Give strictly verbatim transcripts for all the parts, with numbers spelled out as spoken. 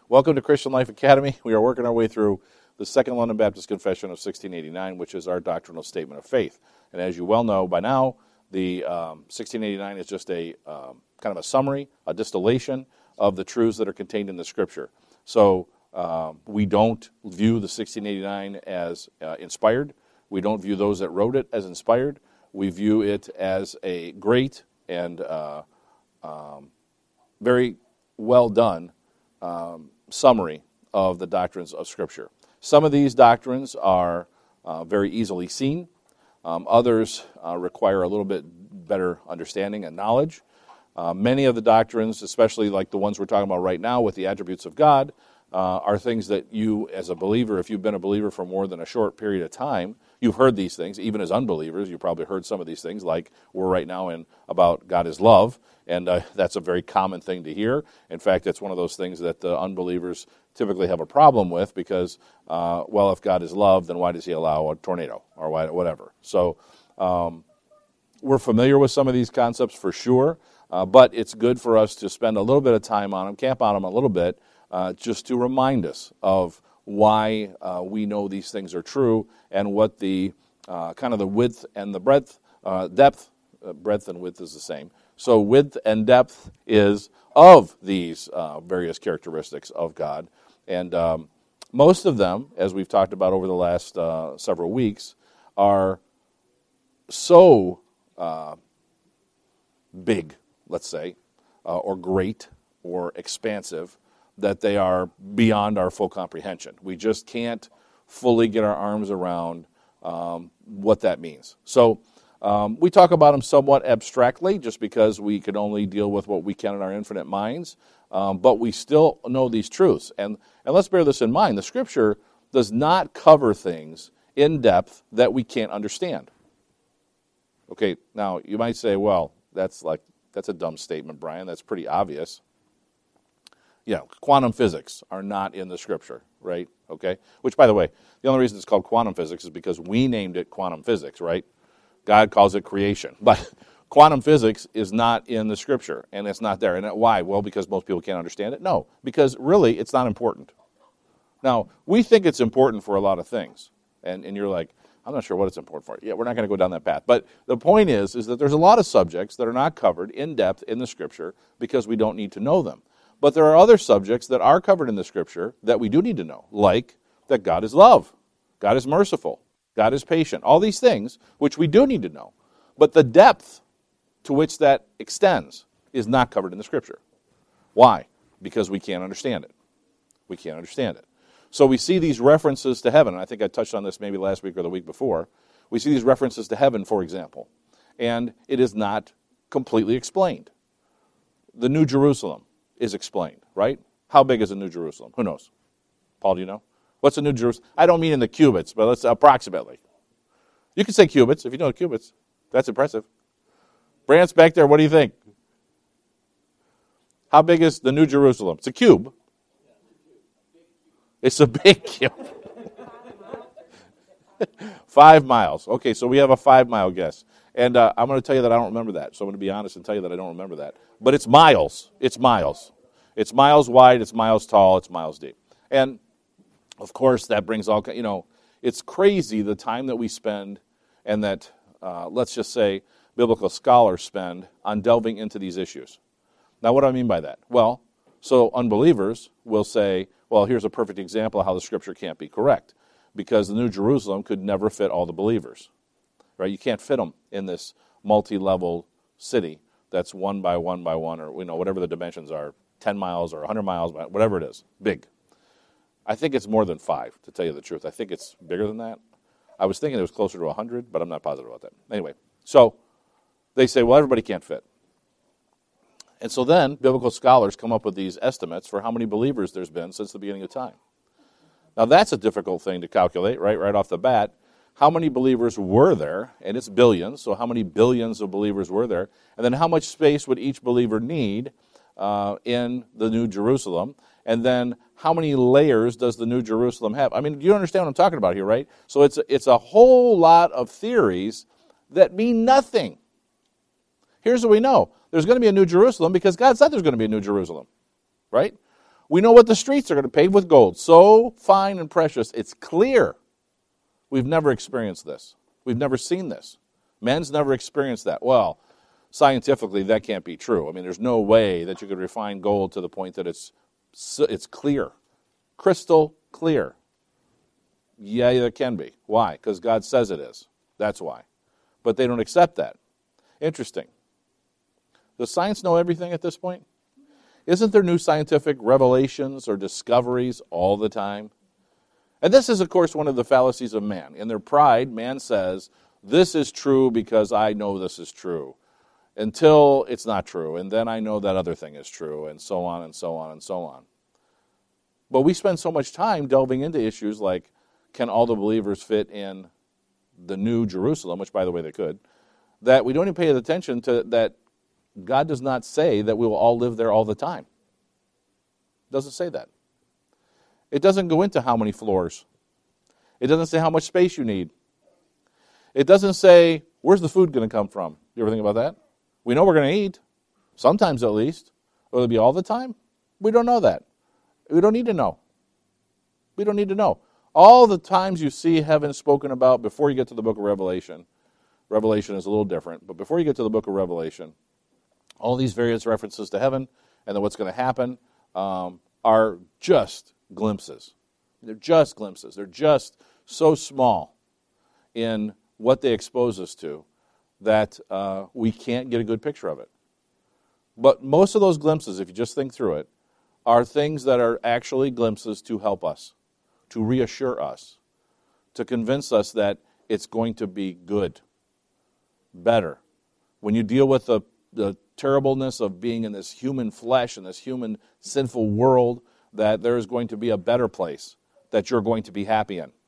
Welcome to Christian Life Academy. We are working our way through the Second London Baptist Confession of sixteen eighty-nine, which is our doctrinal statement of faith. And as you well know by now, the um, sixteen eighty-nine is just a um, kind of a summary, a distillation of the truths that are contained in the Scripture. So um, we don't view the sixteen eighty-nine as uh, inspired. We don't view those that wrote it as inspired. We view it as a great and uh, um, very well done um, summary of the doctrines of Scripture. Some of these doctrines are uh, very easily seen. Um, others uh, require a little bit better understanding and knowledge. Uh, many of the doctrines, especially like the ones we're talking about right now with the attributes of God, uh, are things that you as a believer, if you've been a believer for more than a short period of time, you've heard these things. Even as unbelievers, you've probably heard some of these things, like we're right now in about God is love, and uh, that's a very common thing to hear. In fact, it's one of those things that the unbelievers typically have a problem with because, uh, well, if God is love, then why does he allow a tornado or why, whatever? So um, we're familiar with some of these concepts for sure, uh, but it's good for us to spend a little bit of time on them, camp on them a little bit, uh, just to remind us of why uh, we know these things are true and what the uh, kind of the width and the breadth, uh, depth, uh, breadth and width is the same. So width and depth is of these uh, various characteristics of God. And um, most of them, as we've talked about over the last uh, several weeks, are so uh, big, let's say, uh, or great or expansive that they are beyond our full comprehension. We just can't fully get our arms around um, what that means. So um, we talk about them somewhat abstractly just because we can only deal with what we can in our infinite minds, um, but we still know these truths. And, and let's bear this in mind. The Scripture does not cover things in depth that we can't understand. Okay, now you might say, well, that's like that's a dumb statement, Brian. That's pretty obvious. Yeah, quantum physics are not in the Scripture, right? Okay, which, by the way, the only reason it's called quantum physics is because we named it quantum physics, right? God calls it creation. But quantum physics is not in the Scripture, and it's not there. And why? Well, because most people can't understand it? No, because really it's not important. Now, we think it's important for a lot of things, and, and you're like, I'm not sure what it's important for. Yeah, we're not going to go down that path. But the point is, is that there's a lot of subjects that are not covered in depth in the Scripture because we don't need to know them. But there are other subjects that are covered in the Scripture that we do need to know, like that God is love, God is merciful, God is patient, all these things which we do need to know. But the depth to which that extends is not covered in the Scripture. Why? Because we can't understand it. We can't understand it. So we see these references to heaven, and I think I touched on this maybe last week or the week before. We see these references to heaven, for example, and it is not completely explained. The New Jerusalem is explained, right? How big is the New Jerusalem? Who knows? Paul, do you know? What's the New Jerusalem? I don't mean in the cubits, but let's approximately. You can say cubits if you know cubits. That's impressive. Brant's back there. What do you think? How big is the New Jerusalem? It's a cube. It's a big cube. Five miles. Okay, so we have a five-mile guess. And uh, I'm going to tell you that I don't remember that. So I'm going to be honest and tell you that I don't remember that. But it's miles. It's miles. It's miles wide. It's miles tall. It's miles deep. And, of course, that brings all, you know, it's crazy the time that we spend and that, uh, let's just say, biblical scholars spend on delving into these issues. Now, what do I mean by that? Well, so unbelievers will say, well, here's a perfect example of how the Scripture can't be correct, because the New Jerusalem could never fit all the believers, right? You can't fit them in this multi-level city that's one by one by one, or you know whatever the dimensions are, ten miles or one hundred miles, whatever it is, big. I think it's more than five, to tell you the truth. I think it's bigger than that. I was thinking it was closer to one hundred, but I'm not positive about that. Anyway, so they say, well, everybody can't fit. And so then biblical scholars come up with these estimates for how many believers there's been since the beginning of time. Now, that's a difficult thing to calculate, right, right off the bat. How many believers were there? And it's billions, so how many billions of believers were there? And then how much space would each believer need uh, in the New Jerusalem? And then how many layers does the New Jerusalem have? I mean, you understand what I'm talking about here, right? So it's it's a whole lot of theories that mean nothing. Here's what we know. There's going to be a New Jerusalem because God said there's going to be a New Jerusalem, right? We know what the streets are going to pave with gold. So fine and precious, it's clear. We've never experienced this. We've never seen this. Man's never experienced that. Well, scientifically, that can't be true. I mean, there's no way that you could refine gold to the point that it's it's clear, crystal clear. Yeah, there can be. Why? Because God says it is. That's why. But they don't accept that. Interesting. Does science know everything at this point? Isn't there new scientific revelations or discoveries all the time? And this is, of course, one of the fallacies of man. In their pride, man says, this is true because I know this is true, until it's not true, and then I know that other thing is true, and so on and so on and so on. But we spend so much time delving into issues like, can all the believers fit in the new Jerusalem, which, by the way, they could, that we don't even pay attention to that God does not say that we will all live there all the time. It doesn't say that. It doesn't go into how many floors. It doesn't say how much space you need. It doesn't say, where's the food going to come from? You ever think about that? We know we're going to eat, sometimes at least. Will it be all the time? We don't know that. We don't need to know. We don't need to know. All the times you see heaven spoken about before you get to the book of Revelation, Revelation is a little different, but before you get to the book of Revelation, all these various references to heaven and then what's going to happen um, are just glimpses. They're just glimpses. They're just so small in what they expose us to that uh, we can't get a good picture of it. But most of those glimpses, if you just think through it, are things that are actually glimpses to help us, to reassure us, to convince us that it's going to be good, better. When you deal with the, the terribleness of being in this human flesh and this human sinful world, that there is going to be a better place that you're going to be happy in,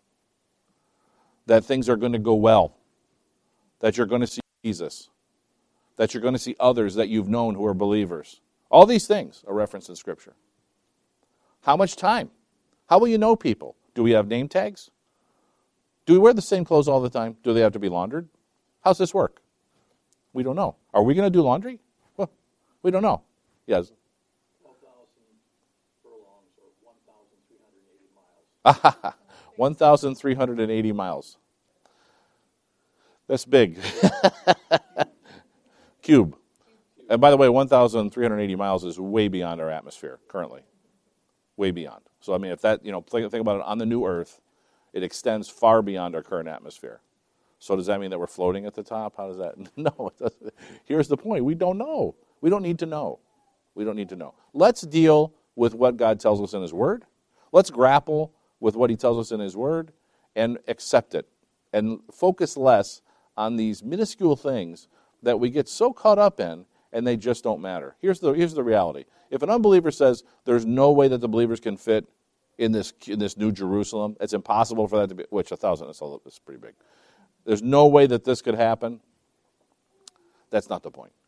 that things are going to go well, that you're going to see Jesus, that you're going to see others that you've known who are believers. All these things are referenced in Scripture. How much time? How will you know people? Do we have name tags? Do we wear the same clothes all the time? Do they have to be laundered? How's this work? We don't know. Are we going to do laundry? Well, we don't know. Yes. twelve thousand furlongs or one thousand three hundred eighty miles. one thousand three hundred eighty miles. That's big. Cube. And by the way, one thousand three hundred eighty miles is way beyond our atmosphere currently. Way beyond. So, I mean, if that, you know, think, think about it, on the new Earth, it extends far beyond our current atmosphere. So does that mean that we're floating at the top? How does that? No, it doesn't. Here's the point. We don't know. We don't need to know. We don't need to know. Let's deal with what God tells us in His Word. Let's grapple with what He tells us in His Word and accept it. And focus less on these minuscule things that we get so caught up in and they just don't matter. Here's the, here's the reality. If an unbeliever says there's no way that the believers can fit in this in this new Jerusalem, it's impossible for that to be, which a thousand is pretty big. There's no way that this could happen. That's not the point.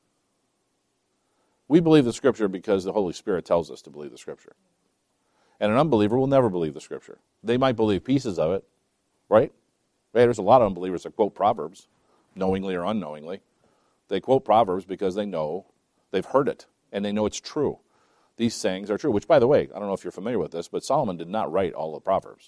We believe the Scripture because the Holy Spirit tells us to believe the Scripture. And an unbeliever will never believe the Scripture. They might believe pieces of it, right? Right? There's a lot of unbelievers that quote Proverbs, knowingly or unknowingly. They quote Proverbs because they know, they've heard it, and they know it's true. These sayings are true, which, by the way, I don't know if you're familiar with this, but Solomon did not write all the Proverbs.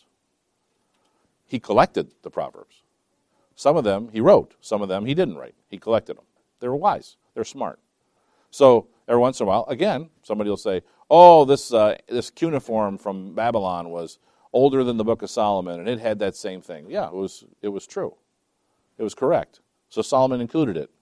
He collected the Proverbs. Some of them he wrote. Some of them he didn't write. He collected them. They were wise. They're smart. So every once in a while, again, somebody will say, oh, this uh, this cuneiform from Babylon was older than the Book of Solomon, and it had that same thing. Yeah, it was it was true. It was correct. So Solomon included it.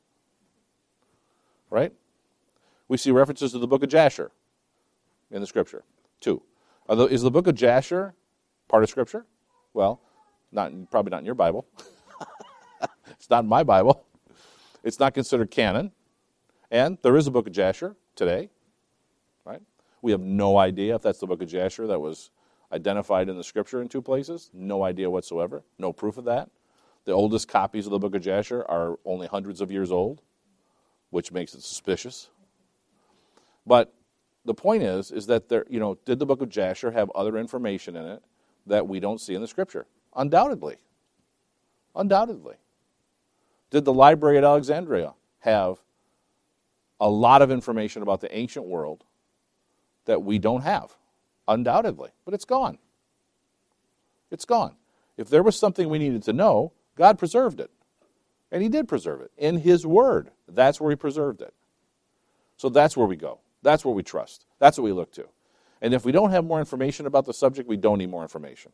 Right? We see references to the book of Jasher in the Scripture. Two. Are the, is the book of Jasher part of Scripture? Well, not probably not in your Bible. It's not in my Bible. It's not considered canon. And there is a book of Jasher today. Right? We have no idea if that's the book of Jasher that was identified in the Scripture in two places. No idea whatsoever. No proof of that. The oldest copies of the book of Jasher are only hundreds of years old, which makes it suspicious. But the point is, is that there, you know, did the book of Jasher have other information in it that we don't see in the Scripture? Undoubtedly. Undoubtedly. Did the library at Alexandria have a lot of information about the ancient world that we don't have? Undoubtedly. But it's gone. It's gone. If there was something we needed to know, God preserved it. And he did preserve it. In his word, that's where he preserved it. So that's where we go. That's where we trust. That's what we look to. And if we don't have more information about the subject, we don't need more information.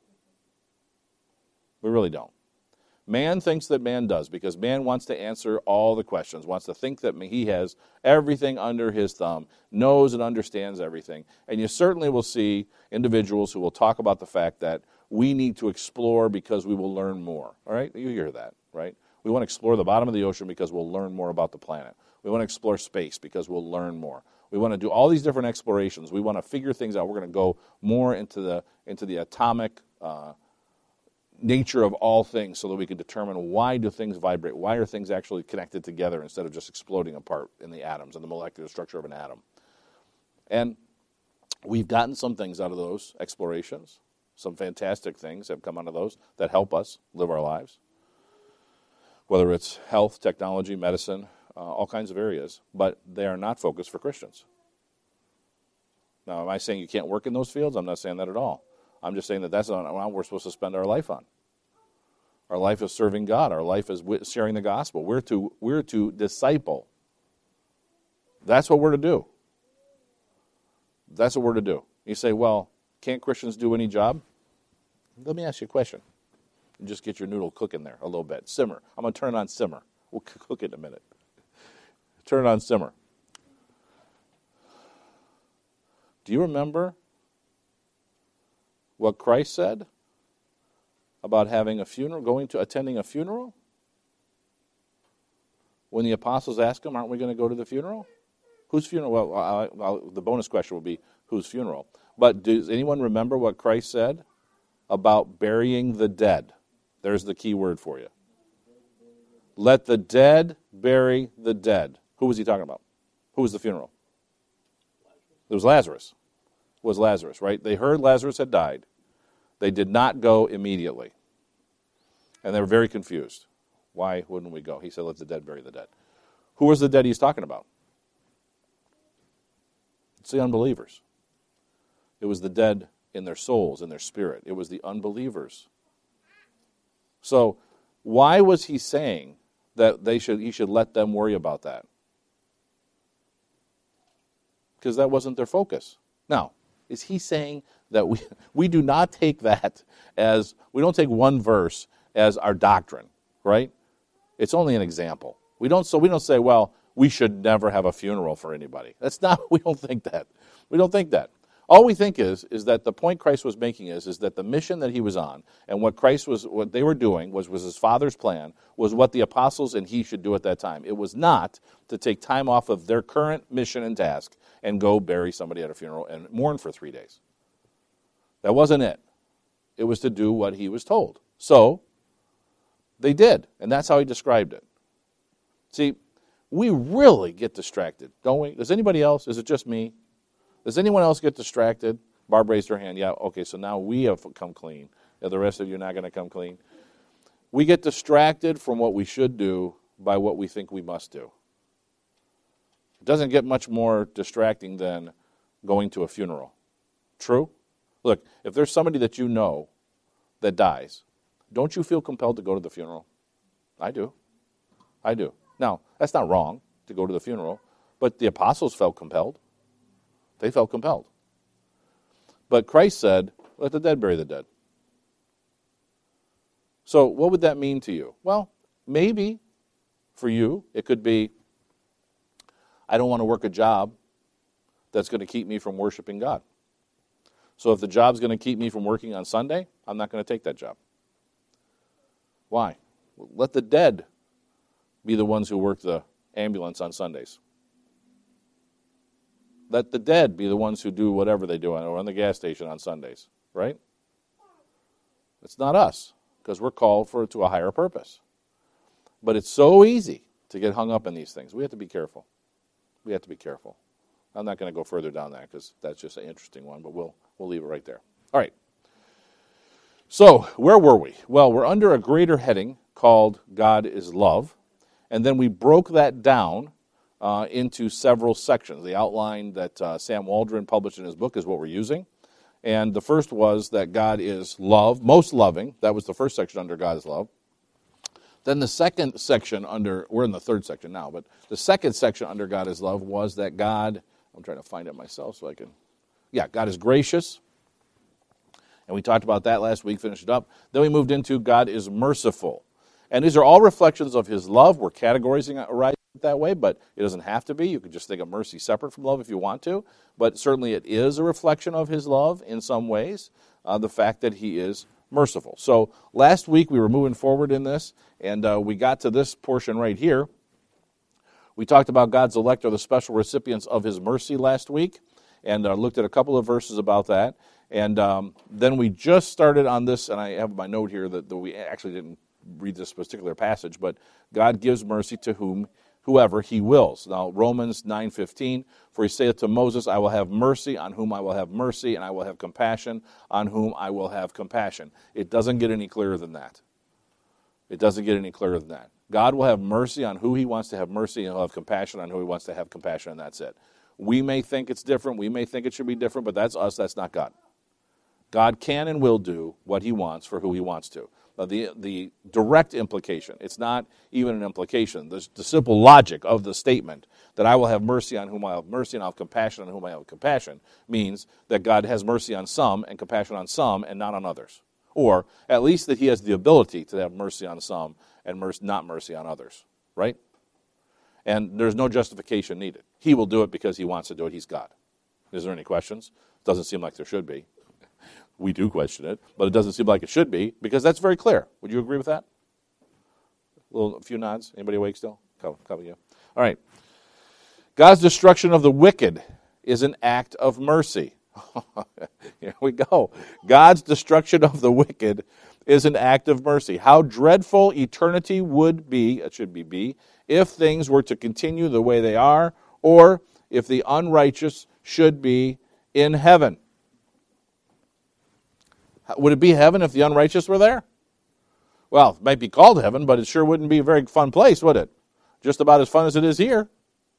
We really don't. Man thinks that man does because man wants to answer all the questions, wants to think that he has everything under his thumb, knows and understands everything. And you certainly will see individuals who will talk about the fact that we need to explore because we will learn more. All right? You hear that, right? We want to explore the bottom of the ocean because we'll learn more about the planet. We want to explore space because we'll learn more. We want to do all these different explorations. We want to figure things out. We're going to go more into the into the atomic uh, nature of all things so that we can determine why do things vibrate, why are things actually connected together instead of just exploding apart in the atoms and the molecular structure of an atom. And we've gotten some things out of those explorations. Some fantastic things have come out of those that help us live our lives, whether it's health, technology, medicine, uh, all kinds of areas, but they are not focused for Christians. Now, am I saying you can't work in those fields? I'm not saying that at all. I'm just saying that that's not what we're supposed to spend our life on. Our life is serving God. Our life is sharing the gospel. We're to, we're to disciple. That's what we're to do. That's what we're to do. You say, well, can't Christians do any job? Let me ask you a question. Just get your noodle cooking there a little bit. Simmer. I'm going to turn it on simmer. We'll cook it in a minute. Turn it on simmer. Do you remember what Christ said about having a funeral, going to attending a funeral? When the apostles asked him, aren't we going to go to the funeral? Whose funeral? Well, I, I, the bonus question will be, whose funeral? But does anyone remember what Christ said about burying the dead? There's the key word for you. Let the dead bury the dead. Who was he talking about? Who was the funeral? It was Lazarus. It was Lazarus, right? They heard Lazarus had died. They did not go immediately. And they were very confused. Why wouldn't we go? He said, let the dead bury the dead. Who was the dead he's talking about? It's the unbelievers. It was the dead in their souls, in their spirit. It was the unbelievers. So why was he saying that they should he should let them worry about that? Because that wasn't their focus. Now, is he saying that we we do not take that as, we don't take one verse as our doctrine, right? It's only an example. We don't so we don't say, well, we should never have a funeral for anybody. That's not, we don't think that. We don't think that. All we think is is that the point Christ was making is is that the mission that he was on and what Christ was, what they were doing was was his Father's plan, was what the apostles and he should do at that time. It was not to take time off of their current mission and task and go bury somebody at a funeral and mourn for three days. That wasn't it. It was to do what he was told. So they did, and that's how he described it. See, we really get distracted, don't we? Does anybody else? Is it just me? Does anyone else get distracted? Barb raised her hand. Yeah, okay, so now we have come clean. Yeah, the rest of you are not going to come clean. We get distracted from what we should do by what we think we must do. It doesn't get much more distracting than going to a funeral. True? Look, if there's somebody that you know that dies, don't you feel compelled to go to the funeral? I do. I do. Now, that's not wrong to go to the funeral, but the apostles felt compelled. They felt compelled. But Christ said, let the dead bury the dead. So what would that mean to you? Well, maybe for you it could be, I don't want to work a job that's going to keep me from worshiping God. So if the job's going to keep me from working on Sunday, I'm not going to take that job. Why? Let the dead be the ones who work the ambulance on Sundays. Let the dead be the ones who do whatever they do or on the gas station on Sundays, right? It's not us, because we're called for to a higher purpose. But it's so easy to get hung up in these things. We have to be careful. We have to be careful. I'm not going to go further down that because that's just an interesting one, but we'll we'll leave it right there. All right. So, where were we? Well, we're under a greater heading called God is Love, and then we broke that down Uh, into several sections. The outline that uh, Sam Waldron published in his book is what we're using. And the first was that God is love, most loving. That was the first section under God is love. Then the second section under, we're in the third section now, but the second section under God is love was that God, I'm trying to find it myself so I can, yeah, God is gracious. And we talked about that last week, finished it up. Then we moved into God is merciful. And these are all reflections of his love. We're categorizing it that way, but it doesn't have to be. You could just think of mercy separate from love if you want to. But certainly it is a reflection of his love in some ways, uh, the fact that he is merciful. So last week we were moving forward in this, and uh, we got to this portion right here. We talked about God's elect are the special recipients of his mercy last week, and uh, looked at a couple of verses about that. And um, then we just started on this, and I have my note here that, that we actually didn't read this particular passage, but God gives mercy to whom whoever he wills. Now, Romans nine fifteen, for he saith to Moses, I will have mercy on whom I will have mercy, and I will have compassion on whom I will have compassion. It doesn't get any clearer than that. It doesn't get any clearer than that. God will have mercy on who he wants to have mercy, and he'll have compassion on who he wants to have compassion, and that's it. We may think it's different, we may think it should be different, but that's us, that's not God. God can and will do what he wants for who he wants to. Now, the, the direct implication, it's not even an implication, the, the simple logic of the statement that I will have mercy on whom I have mercy and I'll have compassion on whom I have compassion means that God has mercy on some and compassion on some and not on others. Or at least that he has the ability to have mercy on some and mercy, not mercy on others, right? And there's no justification needed. He will do it because he wants to do it. He's God. Is there any questions? Doesn't seem like there should be. We do question it, but it doesn't seem like it should be because that's very clear. Would you agree with that? A little, a few nods. Anybody awake still? Couple, couple, yeah. All right. God's destruction of the wicked is an act of mercy. Here we go. God's destruction of the wicked is an act of mercy. How dreadful eternity would be, it should be be, if things were to continue the way they are, or if the unrighteous should be in heaven. Would it be heaven if the unrighteous were there? Well, it might be called heaven, but it sure wouldn't be a very fun place, would it? Just about as fun as it is here.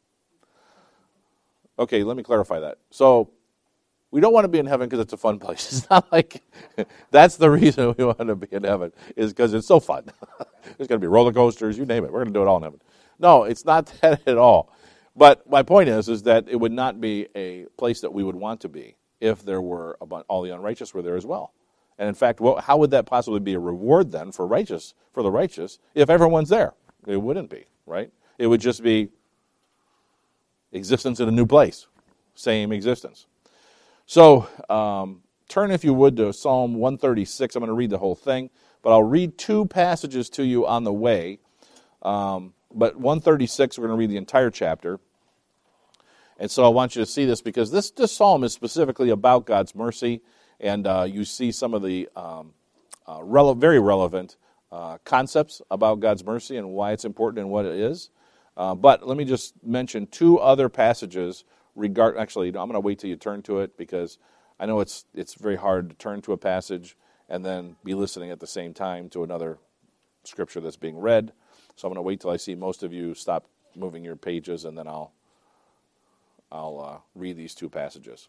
Okay, let me clarify that. So, we don't want to be in heaven because it's a fun place. It's not like that's the reason we want to be in heaven, is because it's so fun. There's going to be roller coasters, you name it. We're going to do it all in heaven. No, it's not that at all. But my point is, is that it would not be a place that we would want to be if there were about all the unrighteous were there as well. And in fact, what, how would that possibly be a reward then for righteous for the righteous if everyone's there? It wouldn't be, right? It would just be existence in a new place, same existence. So um, turn, if you would, to Psalm one thirty-six. I'm going to read the whole thing, but I'll read two passages to you on the way. Um, but one thirty-six, we're going to read the entire chapter. And so I want you to see this because this, this psalm is specifically about God's mercy. And uh, you see some of the um, uh, rele- very relevant uh, concepts about God's mercy and why it's important and what it is. Uh, but let me just mention two other passages. Regard actually, I'm going to wait till you turn to it because I know it's it's very hard to turn to a passage and then be listening at the same time to another scripture that's being read. So I'm going to wait till I see most of you stop moving your pages, and then I'll I'll uh, read these two passages.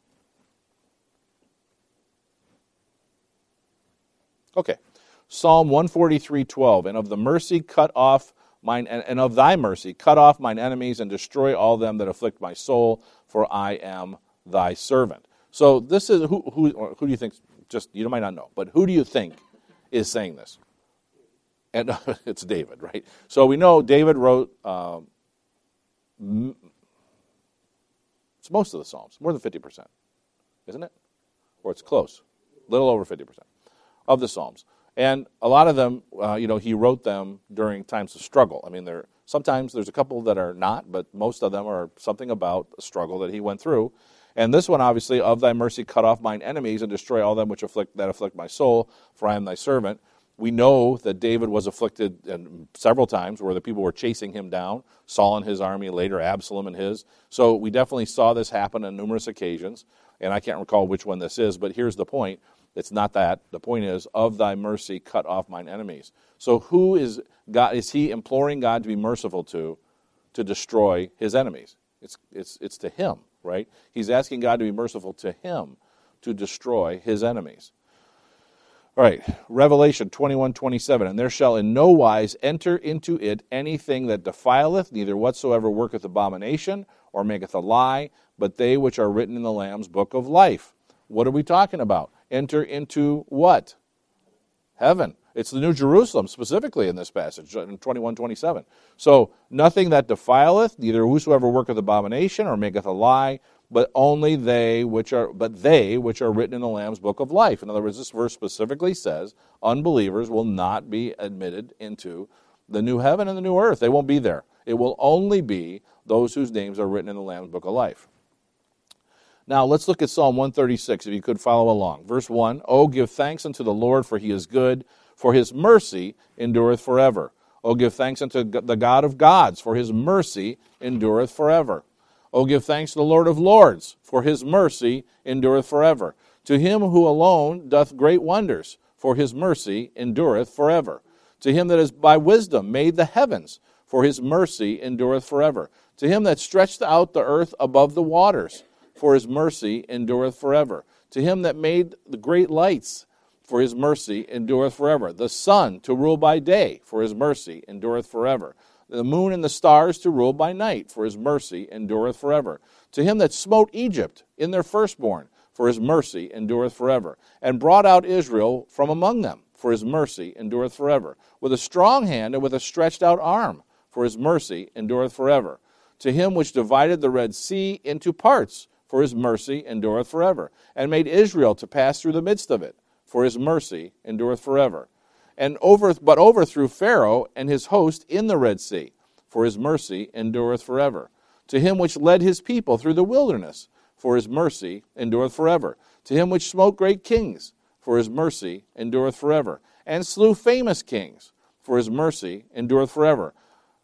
Okay, Psalm one forty-three twelve, and of the mercy cut off mine, and, and of thy mercy cut off mine enemies, and destroy all them that afflict my soul, for I am thy servant. So this is, who who, who do you think, just, you might not know, but who do you think is saying this? And it's David, right? So we know David wrote, um, it's most of the Psalms, more than fifty percent, isn't it? Or it's close, a little over fifty percent. Of the Psalms. And a lot of them, uh, you know, he wrote them during times of struggle. I mean, there sometimes there's a couple that are not, but most of them are something about a struggle that he went through. And this one, obviously, of thy mercy cut off mine enemies and destroy all them which afflict that afflict my soul, for I am thy servant. We know that David was afflicted and several times where the people were chasing him down, Saul and his army, later Absalom and his. So we definitely saw this happen on numerous occasions. And I can't recall which one this is, but here's the point. It's not that. The point is, of thy mercy cut off mine enemies. So who is God? Is he imploring God to be merciful to, to destroy his enemies? It's it's it's to him, right? He's asking God to be merciful to him. to destroy his enemies. All right, Revelation twenty-one twenty-seven, and there shall in no wise enter into it anything that defileth, neither whatsoever worketh abomination, or maketh a lie, but they which are written in the Lamb's book of life. What are we talking about? Enter into what? Heaven. It's the New Jerusalem specifically in this passage, in twenty-one twenty-seven. So, nothing that defileth, neither whosoever worketh abomination, or maketh a lie, but only they which are, but they which are written in the Lamb's book of life. In other words, this verse specifically says unbelievers will not be admitted into the new heaven and the new earth. They won't be there. It will only be those whose names are written in the Lamb's book of life. Now, let's look at Psalm one thirty-six, if you could follow along. Verse one, Oh, give thanks unto the Lord, for he is good, for his mercy endureth forever. Oh, give thanks unto the God of gods, for his mercy endureth forever. Oh, give thanks to the Lord of lords, for his mercy endureth forever. To him who alone doth great wonders, for his mercy endureth forever. To him that is by wisdom made the heavens, for his mercy endureth forever. To him that stretched out the earth above the waters, for his mercy endureth forever. To him that made the great lights, for his mercy endureth forever. The sun to rule by day, for his mercy endureth forever. The moon and the stars to rule by night, for his mercy endureth forever. To him that smote Egypt in their firstborn, for his mercy endureth forever. And brought out Israel from among them, for his mercy endureth forever. With a strong hand and with a stretched out arm, for his mercy endureth forever. To him which divided the Red Sea into parts, for his mercy endureth forever. And made Israel to pass through the midst of it, for his mercy endureth forever. And over, but overthrew Pharaoh and his host in the Red Sea, for his mercy endureth forever. To him which led his people through the wilderness, for his mercy endureth forever. To him which smote great kings, for his mercy endureth forever. And slew famous kings, for his mercy endureth forever.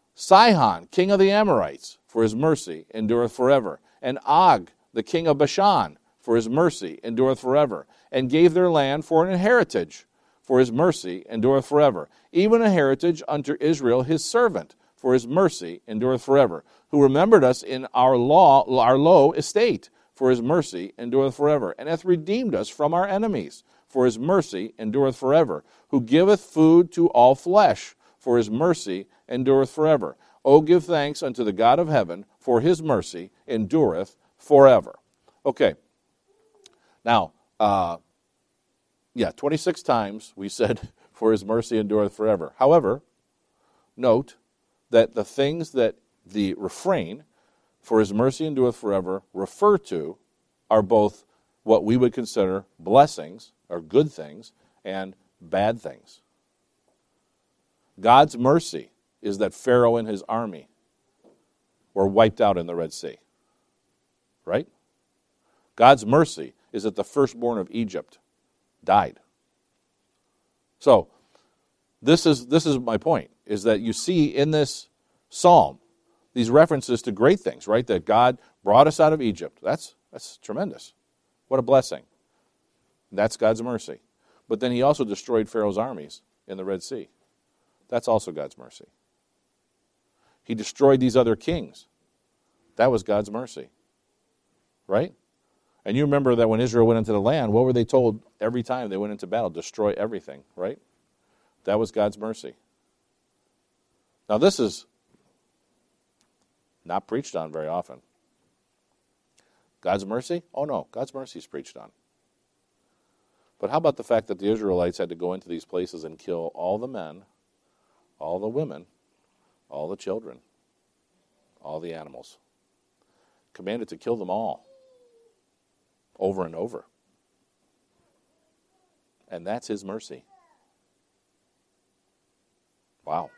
Sihon, king of the Amorites, for his mercy endureth forever. And Og, the king of Bashan, for his mercy endureth forever. And gave their land for an heritage, for his mercy endureth forever. Even a heritage unto Israel his servant, for his mercy endureth forever. Who remembered us in our law, our low estate, for his mercy endureth forever. And hath redeemed us from our enemies, for his mercy endureth forever. Who giveth food to all flesh, for his mercy endureth forever. O give thanks unto the God of heaven, for his mercy endureth forever. Okay. Now, uh, Yeah, twenty-six times we said, for his mercy endureth forever. However, note that the things that the refrain, for his mercy endureth forever, refer to are both what we would consider blessings, or good things, and bad things. God's mercy is that Pharaoh and his army were wiped out in the Red Sea. Right? God's mercy is that the firstborn of Egypt died. So, this is this is my point, is that you see in this psalm these references to great things, right? That God brought us out of Egypt. That's that's tremendous. What a blessing. That's God's mercy. But then he also destroyed Pharaoh's armies in the Red Sea. That's also God's mercy. He destroyed these other kings. That was God's mercy. Right? And you remember that when Israel went into the land, what were they told every time they went into battle? Destroy everything, right? That was God's mercy. Now this is not preached on very often. God's mercy? Oh no, God's mercy is preached on. But how about the fact that the Israelites had to go into these places and kill all the men, all the women, all the children, all the animals? Commanded to kill them all. Over and over. And that's his mercy. Wow.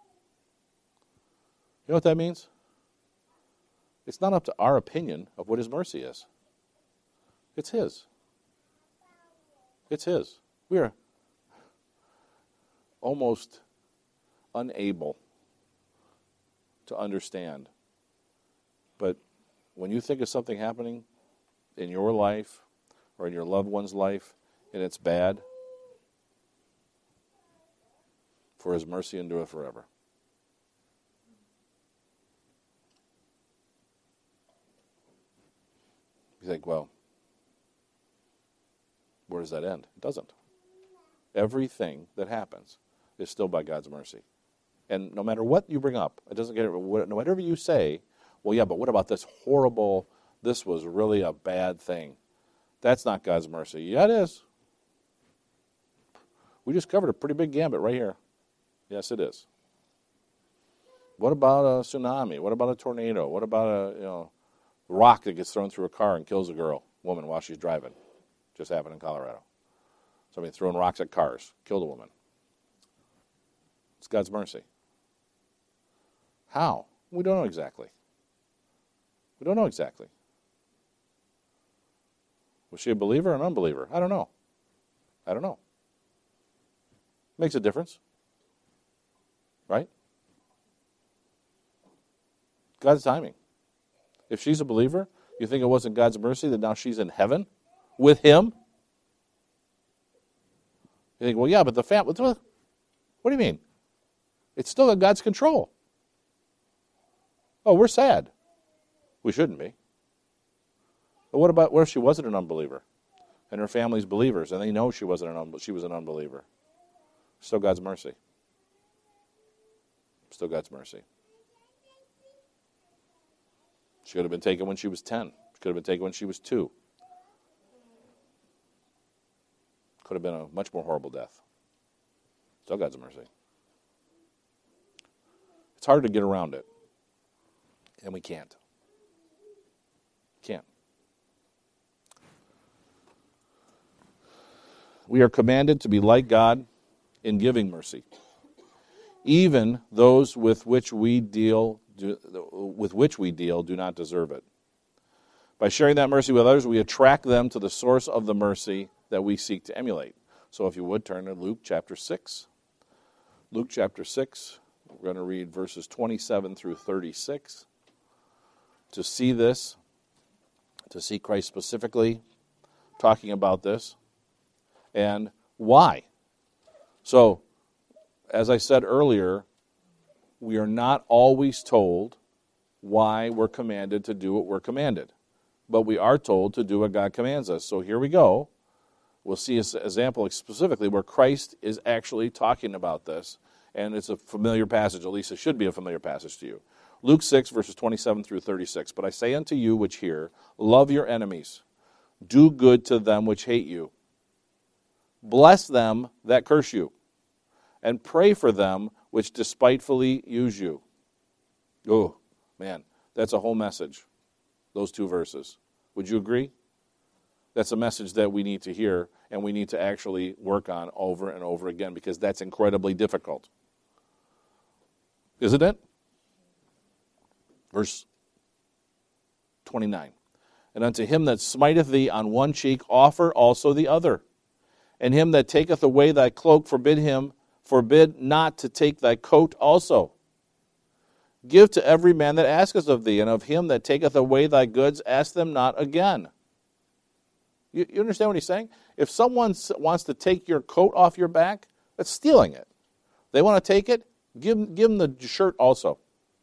You know what that means? It's not up to our opinion of what his mercy is. It's his. It's his. We are almost unable to understand. But when you think of something happening in your life or in your loved one's life and it's bad, for his mercy endureth forever. You think, well, Where does that end? It doesn't. Everything that happens is still by God's mercy. And no matter what you bring up, it doesn't get whatever you say, well, yeah, but what about this horrible, this was really a bad thing. That's not God's mercy. Yeah, it is. We just covered a pretty big gambit right here. Yes, it is. What about a tsunami? What about a tornado? What about a you know rock that gets thrown through a car and kills a girl, woman, while she's driving? Just happened in Colorado. Somebody throwing rocks at cars, killed a woman. It's God's mercy. How? We don't know exactly. We don't know exactly. Was she a believer or an unbeliever? I don't know. I don't know. Makes a difference. Right? God's timing. If she's a believer, you think it wasn't God's mercy that now she's in heaven with Him? You think, well, yeah, but the family, what do you mean? It's still in God's control. Oh, we're sad. We shouldn't be. But what about, what if she wasn't an unbeliever? And her family's believers, and they know she wasn't an un- she was an unbeliever. Still God's mercy. Still God's mercy. She could have been taken when she was ten. She could have been taken when she was two. Could have been a much more horrible death. Still God's mercy. It's hard to get around it. And we can't. Can't. We are commanded to be like God in giving mercy. Even those with which we deal do, with which we deal do not deserve it. By sharing that mercy with others, we attract them to the source of the mercy that we seek to emulate. So if you would, turn to Luke chapter six. Luke chapter six, we're going to read verses twenty-seven through thirty-six. To see this, to see Christ specifically talking about this, and why. So, as I said earlier, we are not always told why we're commanded to do what we're commanded. But we are told to do what God commands us. So here we go. We'll see an example specifically where Christ is actually talking about this. And it's a familiar passage, at least it should be a familiar passage to you. Luke six, verses twenty-seven through thirty-six. But I say unto you which hear, love your enemies. Do good to them which hate you. Bless them that curse you. And pray for them which despitefully use you. Oh, man, that's a whole message, those two verses. Would you agree? That's a message that we need to hear and we need to actually work on over and over again because that's incredibly difficult. Isn't it? Verse twenty-nine. And unto him that smiteth thee on one cheek offer also the other. And him that taketh away thy cloak forbid him, forbid not to take thy coat also. Give to every man that asketh of thee, and of him that taketh away thy goods ask them not again. You, you understand what he's saying? If someone wants to take your coat off your back, that's stealing it. They want to take it, give, give them the shirt also.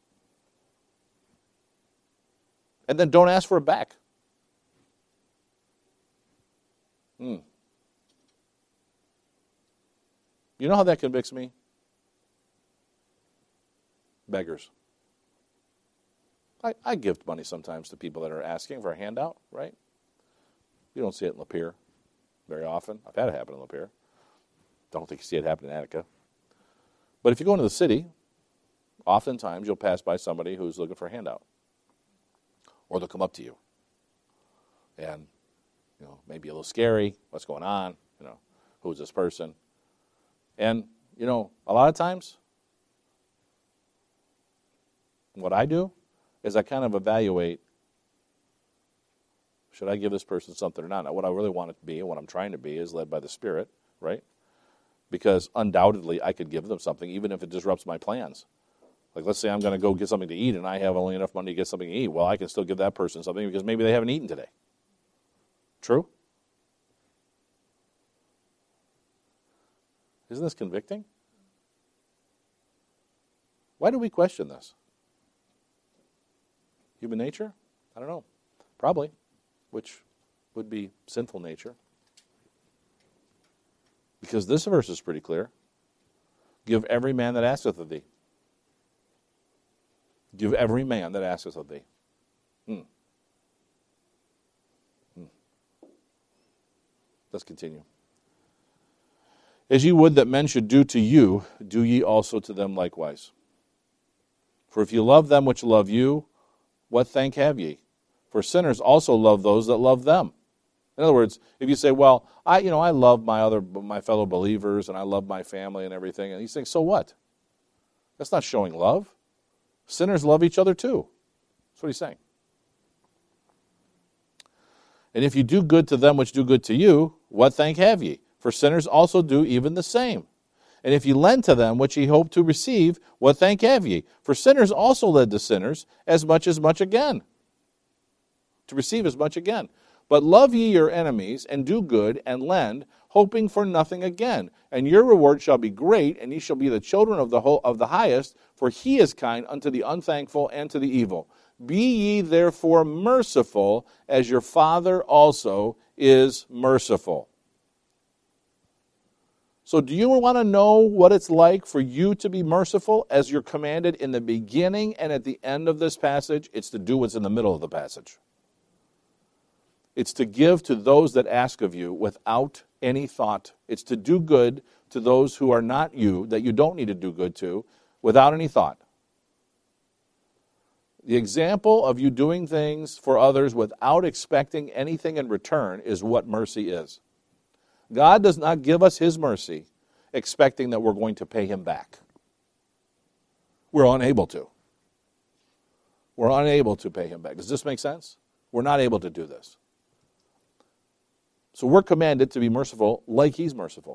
And then don't ask for it back. Hmm. You know how that convicts me? Beggars. I, I give money sometimes to people that are asking for a handout, right? You don't see it in Lapeer very often. I've had it happen in Lapeer. Don't think you see it happen in Attica. But if you go into the city, oftentimes you'll pass by somebody who's looking for a handout. Or they'll come up to you. And, you know, maybe a little scary. What's going on? You know, who's this person? And, you know, a lot of times, what I do is I kind of evaluate, should I give this person something or not? Now, what I really want it to be and what I'm trying to be is led by the Spirit, right? Because undoubtedly I could give them something, even if it disrupts my plans. Like, let's say I'm going to go get something to eat and I have only enough money to get something to eat. Well, I can still give that person something because maybe they haven't eaten today. True? Isn't this convicting? Why do we question this? Human nature? I don't know. Probably. Which would be sinful nature. Because this verse is pretty clear. Give every man that asketh of thee. Give every man that asketh of thee. Hmm. Hmm. Let's continue. As ye would that men should do to you, do ye also to them likewise. For if ye love them which love you, what thank have ye? For sinners also love those that love them. In other words, if you say, well, I you know, I love my other my fellow believers and I love my family and everything, and he's saying, so what? That's not showing love. Sinners love each other too. That's what he's saying. And if you do good to them which do good to you, what thank have ye? For sinners also do even the same. And if ye lend to them which ye hope to receive, what thank have ye? For sinners also lend to sinners as much as much again. To receive as much again. But love ye your enemies, and do good, and lend, hoping for nothing again. And your reward shall be great, and ye shall be the children of the whole, of the highest, for he is kind unto the unthankful and to the evil. Be ye therefore merciful, as your Father also is merciful. So do you want to know what it's like for you to be merciful as you're commanded in the beginning and at the end of this passage? It's to do what's in the middle of the passage. It's to give to those that ask of you without any thought. It's to do good to those who are not you, that you don't need to do good to, without any thought. The example of you doing things for others without expecting anything in return is what mercy is. God does not give us his mercy expecting that we're going to pay him back. We're unable to. We're unable to pay him back. Does this make sense? We're not able to do this. So we're commanded to be merciful like he's merciful.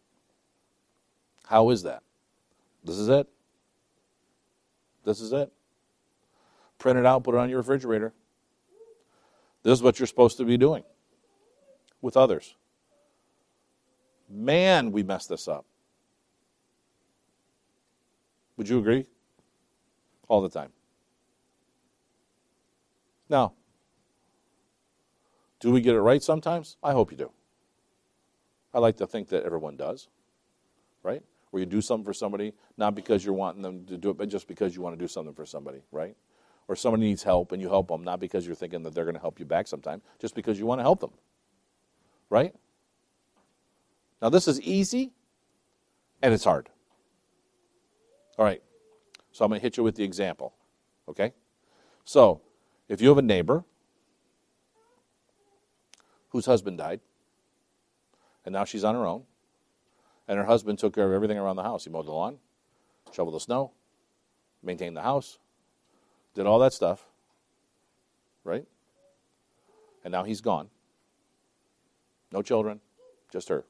How is that? This is it. This is it. Print it out, put it on your refrigerator. This is what you're supposed to be doing with others. Man, we mess this up. Would you agree? All the time. Now, do we get it right sometimes? I hope you do. I like to think that everyone does, right? Where you do something for somebody, not because you're wanting them to do it, but just because you want to do something for somebody, right? Or somebody needs help and you help them, not because you're thinking that they're going to help you back sometime, just because you want to help them, right? Now, this is easy, and it's hard. All right, so I'm going to hit you with the example, okay? So, if you have a neighbor whose husband died, and now she's on her own, and her husband took care of everything around the house. He mowed the lawn, shoveled the snow, maintained the house, did all that stuff, right? And now he's gone. No children, just her.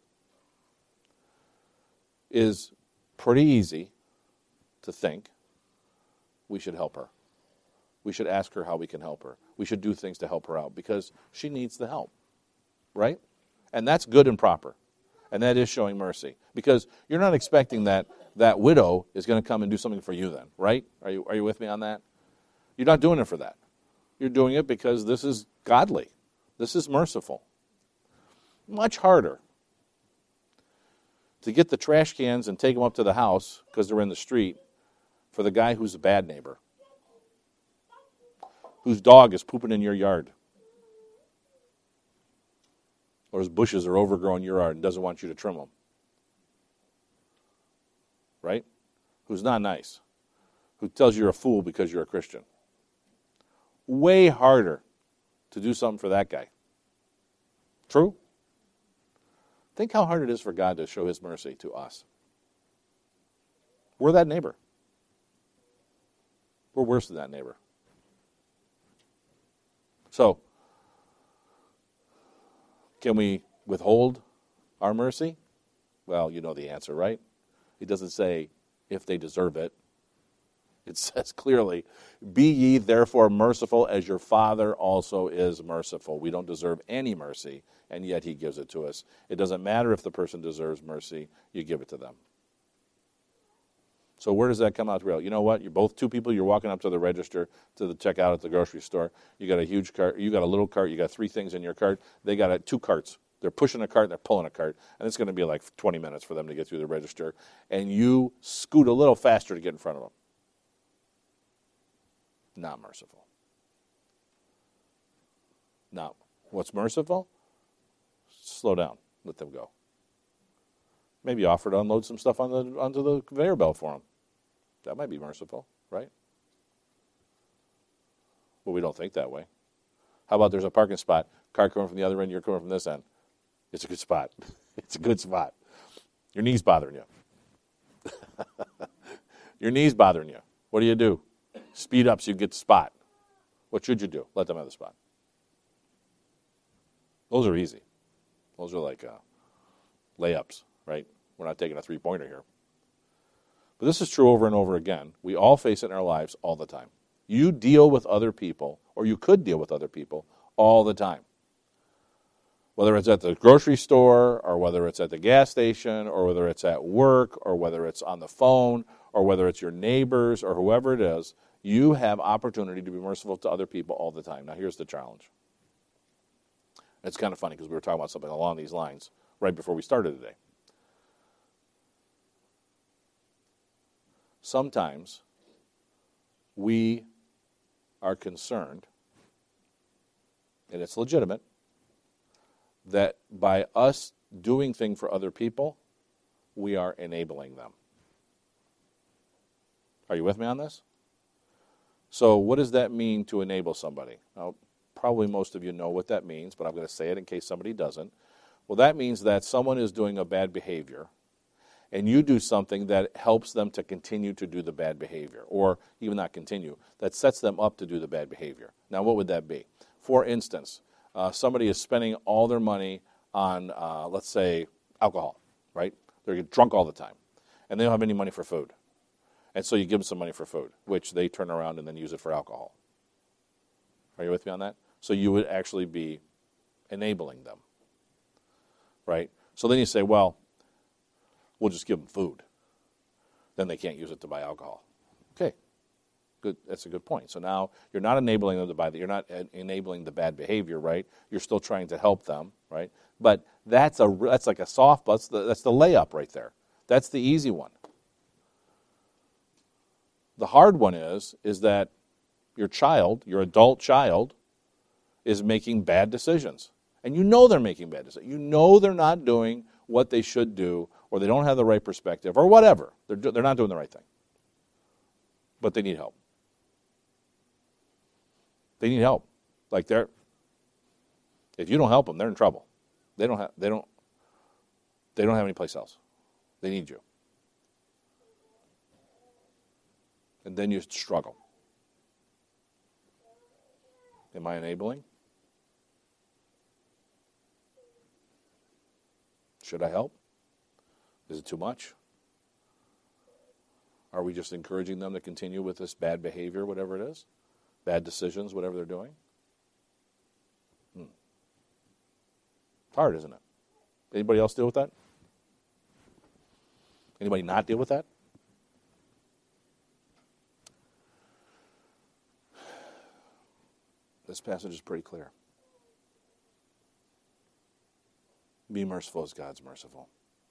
Is pretty easy to think we should help her. We should ask her how we can help her. We should do things to help her out because she needs the help, right? And that's good and proper. And that is showing mercy because you're not expecting that that widow is going to come and do something for you then, right? Are you, are you with me on that? You're not doing it for that. You're doing it because this is godly. This is merciful. Much harder to get the trash cans and take them up to the house because they're in the street for the guy who's a bad neighbor, whose dog is pooping in your yard, or his bushes are overgrown your yard and doesn't want you to trim them, right? Who's not nice, who tells you you're a fool because you're a Christian. Way harder to do something for that guy. True? Think how hard it is for God to show his mercy to us. We're that neighbor. We're worse than that neighbor. So, can we withhold our mercy? Well, you know the answer, right? It doesn't say if they deserve it. It says clearly, be ye therefore merciful as your Father also is merciful. We don't deserve any mercy, and yet he gives it to us. It doesn't matter if the person deserves mercy, you give it to them. So where does that come out real? You know what? You're both two people, you're walking up to the register, to the checkout at the grocery store. You got a huge cart, you got a little cart, you got three things in your cart. They got a, two carts. They're pushing a cart, they're pulling a cart, and it's going to be like twenty minutes for them to get through the register, and you scoot a little faster to get in front of them. Not merciful. Now, what's merciful? Slow down. Let them go. Maybe offer to unload some stuff on the onto the conveyor belt for them. That might be merciful, right? But we don't think that way. How about there's a parking spot, car coming from the other end, you're coming from this end. It's a good spot. It's a good spot. Your knee's bothering you. Your knee's bothering you. What do you do? Speed up so you get the spot. What should you do? Let them have the spot. Those are easy. Those are like uh, layups, right? We're not taking a three-pointer here. But this is true over and over again. We all face it in our lives all the time. You deal with other people, or you could deal with other people, all the time. Whether it's at the grocery store, or whether it's at the gas station, or whether it's at work, or whether it's on the phone, or whether it's your neighbors, or whoever it is, you have opportunity to be merciful to other people all the time. Now, here's the challenge. It's kind of funny because we were talking about something along these lines right before we started today. Sometimes we are concerned, and it's legitimate, that by us doing things for other people, we are enabling them. Are you with me on this? So what does that mean to enable somebody? Now, probably most of you know what that means, but I'm going to say it in case somebody doesn't. Well, that means that someone is doing a bad behavior, and you do something that helps them to continue to do the bad behavior, or even not continue, that sets them up to do the bad behavior. Now, what would that be? For instance, uh, somebody is spending all their money on, uh, let's say, alcohol, right? They're drunk all the time, and they don't have any money for food. And so you give them some money for food, which they turn around and then use it for alcohol. Are you with me on that? So you would actually be enabling them, right? So then you say, well, we'll just give them food. Then they can't use it to buy alcohol. Okay, good. That's a good point. So now you're not enabling them to buy that. You're not enabling the bad behavior, right? You're still trying to help them, right? But that's a that's like a soft. That's the that's the layup right there. That's the easy one. The hard one is is that your child, your adult child, is making bad decisions, and you know they're making bad decisions. You know they're not doing what they should do, or they don't have the right perspective, or whatever. They're do, they're not doing the right thing, but they need help. They need help. Like they're, if you don't help them, they're in trouble. They don't have. They don't. They don't have any place else. They need you, and then you struggle. Am I enabling? Should I help? Is it too much? Are we just encouraging them to continue with this bad behavior, whatever it is? Bad decisions, whatever they're doing? Hmm. It's hard, isn't it? Anybody else deal with that? Anybody not deal with that? This passage is pretty clear. Be merciful as God's merciful.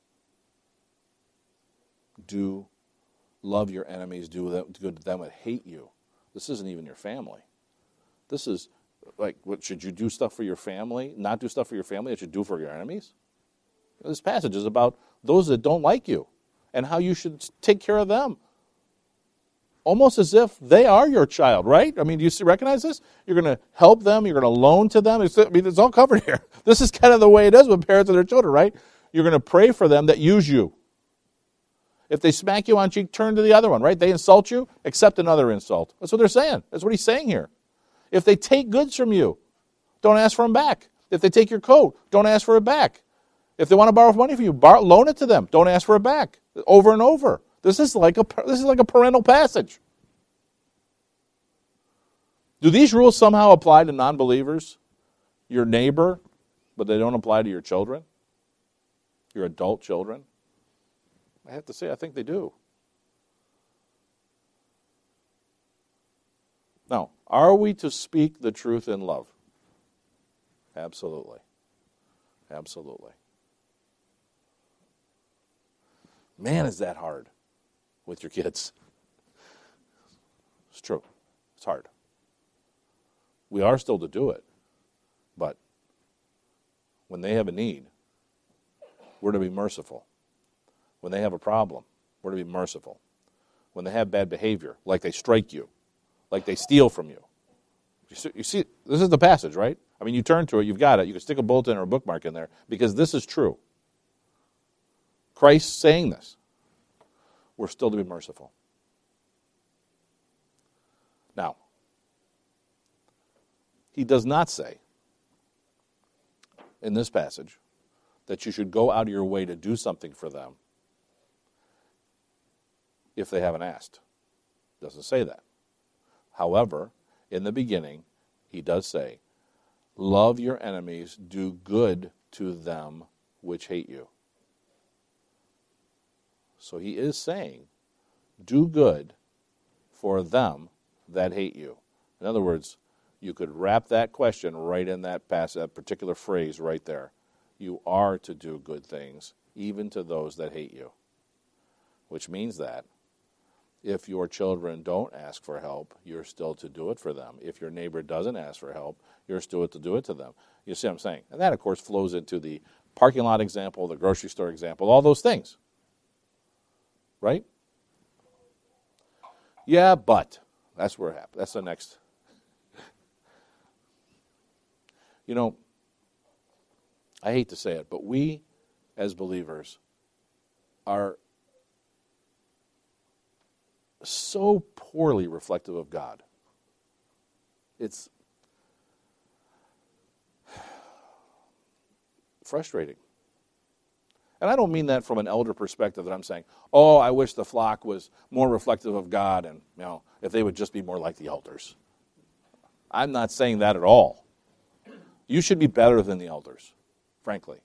Do love your enemies, do good to them that hate you. This isn't even your family. This is like, what, should you do stuff for your family, not do stuff for your family that you do for your enemies? This passage is about those that don't like you and how you should take care of them. Almost as if they are your child, right? I mean, do you see, recognize this? You're going to help them. You're going to loan to them. It's, I mean, it's all covered here. This is kind of the way it is with parents and their children, right? You're going to pray for them that use you. If they smack you on cheek, turn to the other one, right? They insult you, accept another insult. That's what they're saying. That's what he's saying here. If they take goods from you, don't ask for them back. If they take your coat, don't ask for it back. If they want to borrow money from you, borrow, loan it to them. Don't ask for it back. Over and over. This is like a this is like a parental passage. Do these rules somehow apply to non-believers? Your neighbor, but they don't apply to your children? Your adult children? I have to say, I think they do. Now, are we to speak the truth in love? Absolutely. Absolutely. Man, is that hard with your kids. It's true. It's hard. We are still to do it, but when they have a need, we're to be merciful. When they have a problem, we're to be merciful. When they have bad behavior, like they strike you, like they steal from you. You see, you see, this is the passage, right? I mean, you turn to it, you've got it. You can stick a bulletin or a bookmark in there because this is true. Christ saying this. We're still to be merciful. Now, he does not say in this passage that you should go out of your way to do something for them if they haven't asked. Doesn't say that. However, in the beginning, he does say, love your enemies, do good to them which hate you. So he is saying, do good for them that hate you. In other words, you could wrap that question right in that passage, that particular phrase right there. You are to do good things, even to those that hate you. Which means that if your children don't ask for help, you're still to do it for them. If your neighbor doesn't ask for help, you're still to do it to them. You see what I'm saying? And that, of course, flows into the parking lot example, the grocery store example, all those things. Right? Yeah, but. That's where it happens. That's the next. You know, I hate to say it, but we, as believers, are so poorly reflective of God. It's frustrating. And I don't mean that from an elder perspective that I'm saying, oh, I wish the flock was more reflective of God and, you know, if they would just be more like the elders. I'm not saying that at all. You should be better than the elders, frankly.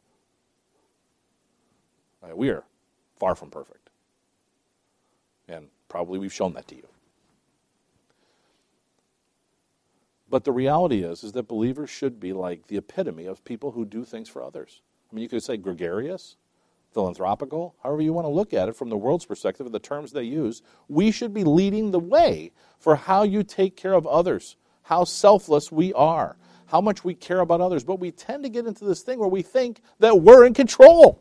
We are far from perfect. And probably we've shown that to you. But the reality is, is that believers should be like the epitome of people who do things for others. I mean, you could say gregarious, philanthropical, however you want to look at it from the world's perspective of the terms they use. We should be leading the way for how you take care of others, how selfless we are, how much we care about others. But we tend to get into this thing where we think that we're in control.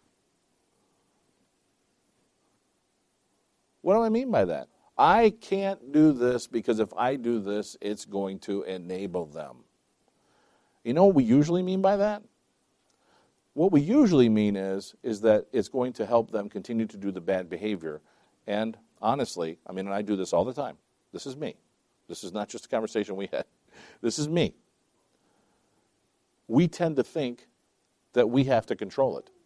What do I mean by that? I can't do this because if I do this, it's going to enable them. You know what we usually mean by that? What we usually mean is, is that it's going to help them continue to do the bad behavior. And honestly, I mean, and I do this all the time. This is me. This is not just a conversation we had. This is me. We tend to think that we have to control it.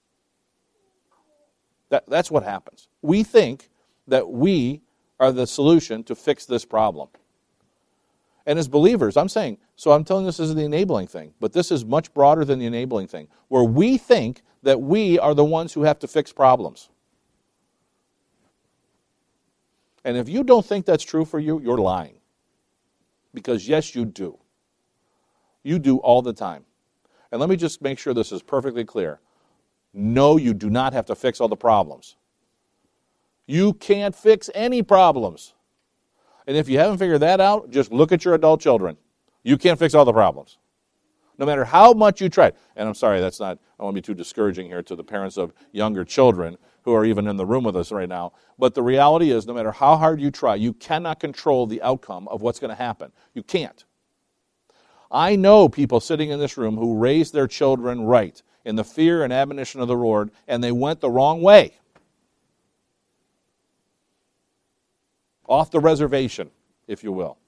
That, that's what happens. We think that we are the solution to fix this problem. And as believers, I'm saying, so I'm telling this is the enabling thing, but this is much broader than the enabling thing, where we think that we are the ones who have to fix problems. And if you don't think that's true for you, you're lying. Because yes, you do. You do all the time. And let me just make sure this is perfectly clear. No, you do not have to fix all the problems. You can't fix any problems. And if you haven't figured that out, just look at your adult children. You can't fix all the problems. No matter how much you try. And I'm sorry, that's not, I don't want to be too discouraging here to the parents of younger children who are even in the room with us right now. But the reality is, no matter how hard you try, you cannot control the outcome of what's going to happen. You can't. I know people sitting in this room who raised their children right in the fear and admonition of the Lord, and they went the wrong way. Off the reservation, if you will.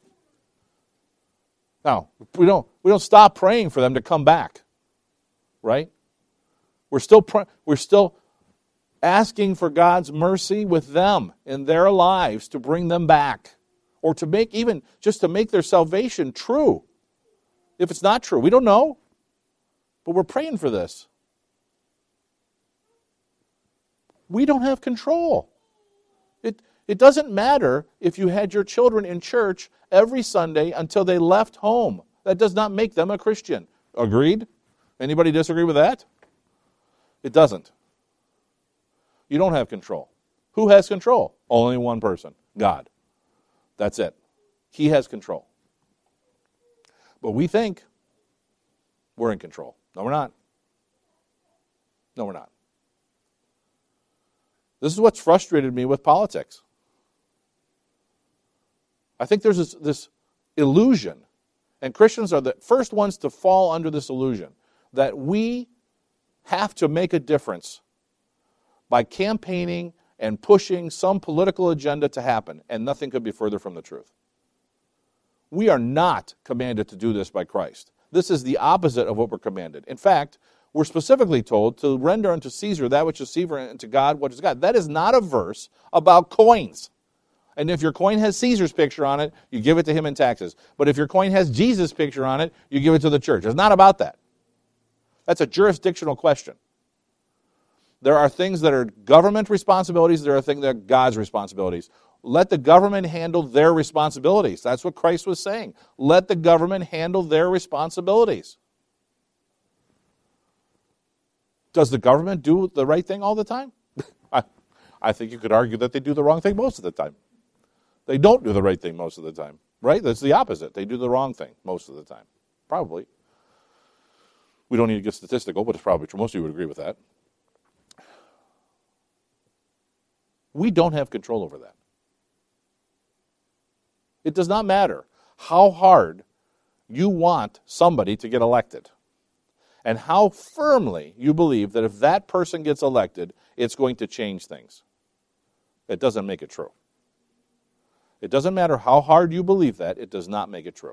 Now, we don't we don't stop praying for them to come back, right? We're still pr- we're still asking for God's mercy with them in their lives to bring them back, or to make even just to make their salvation true. If it's not true, we don't know, but we're praying for this. We don't have control. It. It doesn't matter if you had your children in church every Sunday until they left home. That does not make them a Christian. Agreed? Anybody disagree with that? It doesn't. You don't have control. Who has control? Only one person, God. That's it. He has control. But we think we're in control. No, we're not. No, we're not. This is what's frustrated me with politics. I think there's this, this illusion, and Christians are the first ones to fall under this illusion, that we have to make a difference by campaigning and pushing some political agenda to happen, and nothing could be further from the truth. We are not commanded to do this by Christ. This is the opposite of what we're commanded. In fact, we're specifically told to render unto Caesar that which is Caesar, and to God what is God. That is not a verse about coins. And if your coin has Caesar's picture on it, you give it to him in taxes. But if your coin has Jesus' picture on it, you give it to the church. It's not about that. That's a jurisdictional question. There are things that are government responsibilities. There are things that are God's responsibilities. Let the government handle their responsibilities. That's what Christ was saying. Let the government handle their responsibilities. Does the government do the right thing all the time? I, I think you could argue that they do the wrong thing most of the time. They don't do the right thing most of the time, right? That's the opposite. They do the wrong thing most of the time, probably. We don't need to get statistical, but it's probably true. Most of you would agree with that. We don't have control over that. It does not matter how hard you want somebody to get elected and how firmly you believe that if that person gets elected, it's going to change things. It doesn't make it true. It doesn't matter how hard you believe that, it does not make it true.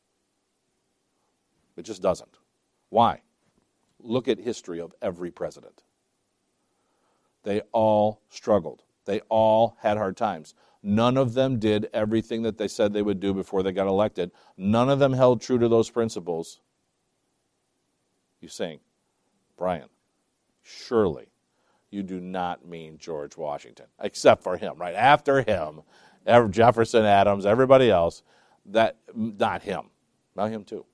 It just doesn't. Why? Look at history of every president. They all struggled. They all had hard times. None of them did everything that they said they would do before they got elected. None of them held true to those principles. You saying, Brian, surely you do not mean George Washington, except for him, right? After him, Jefferson, Adams, everybody else, that not him. Not him too.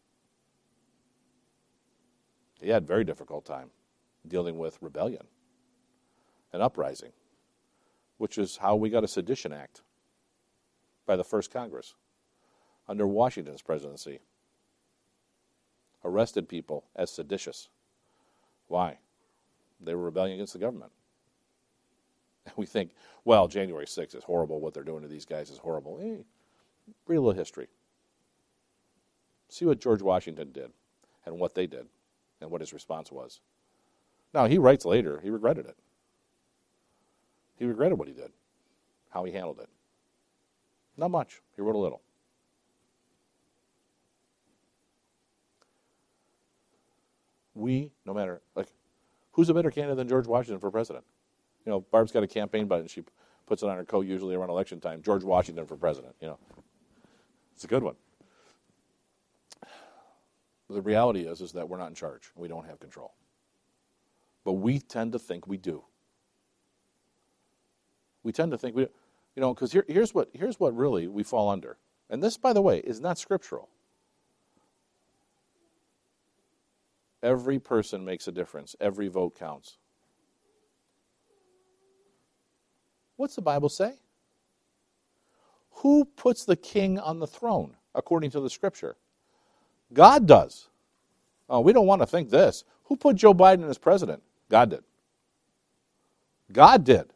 He had a very difficult time dealing with rebellion and uprising, which is how we got a Sedition Act by the first Congress under Washington's presidency. Arrested people as seditious. Why? They were rebelling against the government. And we think, well, January sixth is horrible. What they're doing to these guys is horrible. Hey, read a little history. See what George Washington did and what they did and what his response was. Now, he writes later, he regretted it. He regretted what he did, how he handled it. Not much. He wrote a little. We, no matter, like, who's a better candidate than George Washington for president? You know, Barb's got a campaign button. She puts it on her coat usually around election time. George Washington for president, you know. It's a good one. But the reality is, is that we're not in charge. We don't have control. But we tend to think we do. We tend to think we, you know, because here, here's what here's what really we fall under. And this, by the way, is not scriptural. Every person makes a difference. Every vote counts. What's the Bible say? Who puts the king on the throne, according to the scripture? God does. Oh, we don't want to think this. Who put Joe Biden as president? God did. God did.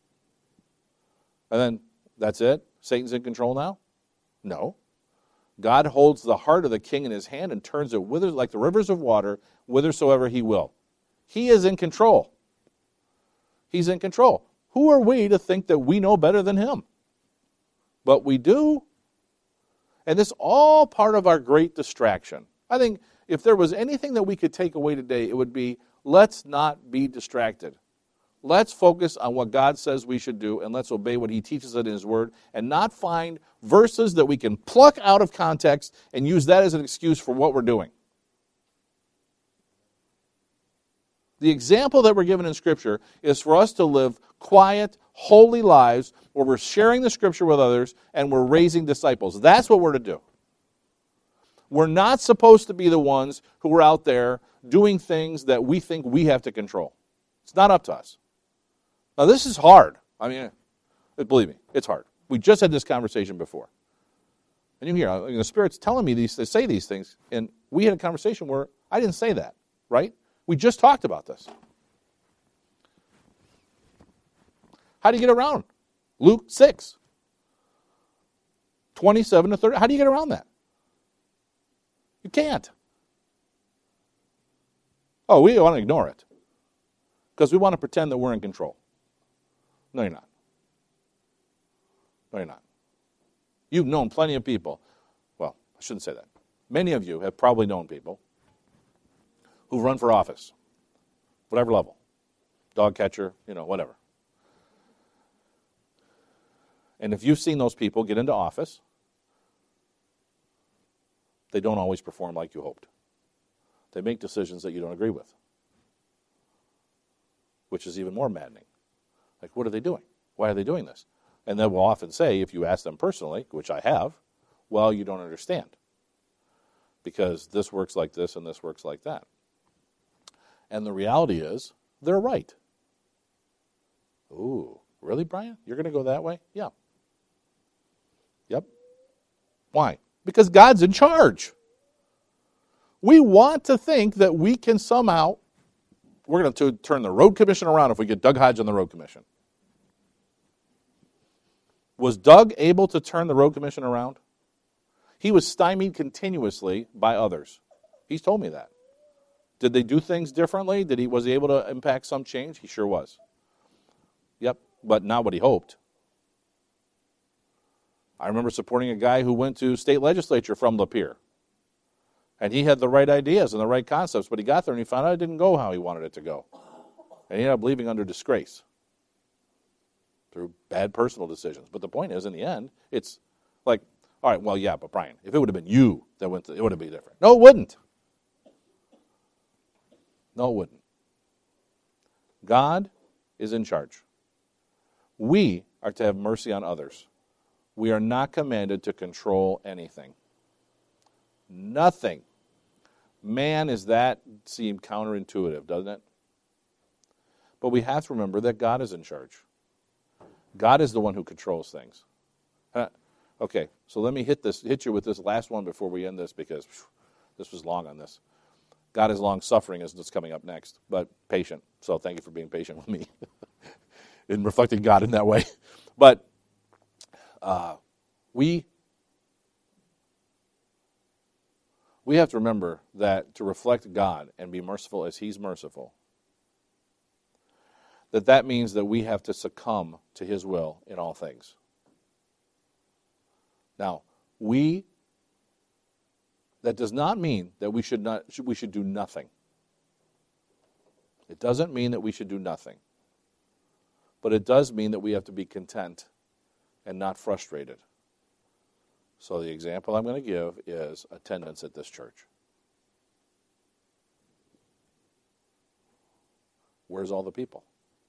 And then, that's it? Satan's in control now? No. God holds the heart of the king in his hand and turns it whither, like the rivers of water, whithersoever he will. He is in control. He's in control. Who are we to think that we know better than him? But we do. And this is all part of our great distraction. I think if there was anything that we could take away today, it would be, let's not be distracted. Let's focus on what God says we should do, and let's obey what he teaches in his word, and not find verses that we can pluck out of context and use that as an excuse for what we're doing. The example that we're given in Scripture is for us to live quiet, holy lives where we're sharing the Scripture with others and we're raising disciples. That's what we're to do. We're not supposed to be the ones who are out there doing things that we think we have to control. It's not up to us. Now, this is hard. I mean, believe me, it's hard. We just had this conversation before. And you hear, I mean, the Spirit's telling me these, they say these things, and we had a conversation where I didn't say that, right? We just talked about this. How do you get around Luke six? twenty-seven to thirty. How do you get around that? You can't. Oh, we want to ignore it because we want to pretend that we're in control. No, you're not. No, you're not. You've known plenty of people. Well, I shouldn't say that. Many of you have probably known people who've run for office, whatever level, dog catcher, you know, whatever. And if you've seen those people get into office, they don't always perform like you hoped. They make decisions that you don't agree with, which is even more maddening. Like, what are they doing? Why are they doing this? And then we'll often say, if you ask them personally, which I have, well, you don't understand. Because this works like this and this works like that. And the reality is, they're right. Ooh, really, Brian? You're going to go that way? Yeah. Yep. Why? Because God's in charge. We want to think that we can somehow, we're going to turn the road commission around if we get Doug Hodge on the road commission. Was Doug able to turn the road commission around? He was stymied continuously by others. He's told me that. Did they do things differently? Did he was he able to impact some change? He sure was. Yep, but not what he hoped. I remember supporting a guy who went to state legislature from Lapeer. And he had the right ideas and the right concepts, but he got there and he found out it didn't go how he wanted it to go. And he ended up leaving under disgrace through bad personal decisions. But the point is, in the end, it's like, all right, well, yeah, but Brian, if it would have been you that went to, it would have been different. No, it wouldn't. No, it wouldn't. God is in charge. We are to have mercy on others. We are not commanded to control anything. Nothing. Man, is that seem counterintuitive, doesn't it? But we have to remember that God is in charge. God is the one who controls things. Uh, okay, so let me hit this, hit you with this last one before we end this, because phew, this was long on this. God is long-suffering is what's coming up next, but patient. So thank you for being patient with me in reflecting God in that way. But uh, we we have to remember that to reflect God and be merciful as He's merciful, that that means that we have to succumb to His will in all things. Now, we, that does not mean that we should not we should do nothing. It doesn't mean that we should do nothing. But it does mean that we have to be content and not frustrated. So the example I'm going to give is attendance at this church. Where's all the people?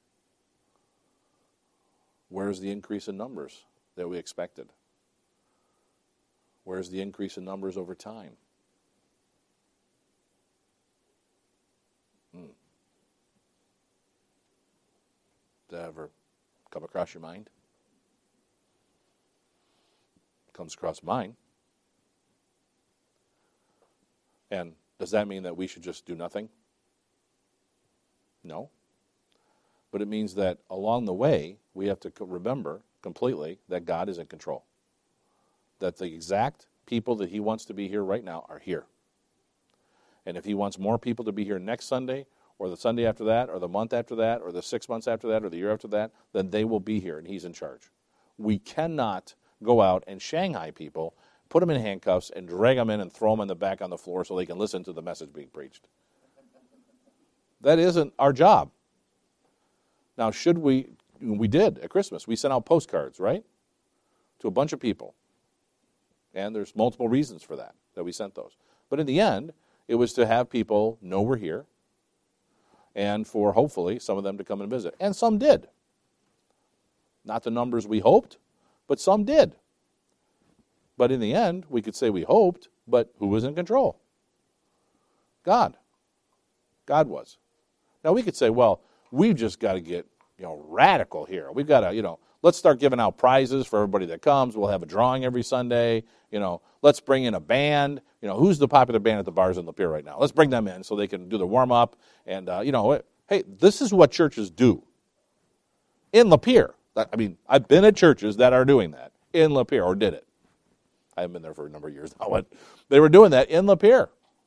Where's the increase in numbers that we expected? Where's the increase in numbers over time? Hmm. Did that ever come across your mind? Comes across mine. And does that mean that we should just do nothing? No. But it means that along the way, we have to remember completely that God is in control. That the exact people that He wants to be here right now are here. And if He wants more people to be here next Sunday, or the Sunday after that, or the month after that, or the six months after that, or the year after that, then they will be here, and He's in charge. We cannot go out and Shanghai people, put them in handcuffs, and drag them in and throw them in the back on the floor so they can listen to the message being preached. That isn't our job. Now, should we, we did at Christmas, we sent out postcards, right, to a bunch of people. And there's multiple reasons for that, that we sent those. But in the end, it was to have people know we're here, and for, hopefully, some of them to come and visit. And some did. Not the numbers we hoped, but some did. But in the end, we could say we hoped, but who was in control? God. God was. Now, we could say, well, we've just got to get, you know, radical here. We've got to, you know, let's start giving out prizes for everybody that comes. We'll have a drawing every Sunday. You know, let's bring in a band. You know, who's the popular band at the bars in Lapeer right now? Let's bring them in so they can do the warm-up. And, uh, you know, hey, this is what churches do in Lapeer. I mean, I've been at churches that are doing that in Lapeer, or did it. I haven't been there for a number of years now, but they were doing that in Lapeer.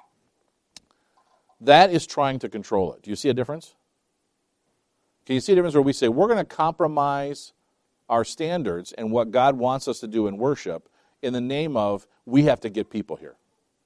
That is trying to control it. Do you see a difference? Can you see a difference where we say we're going to compromise our standards and what God wants us to do in worship in the name of we have to get people here?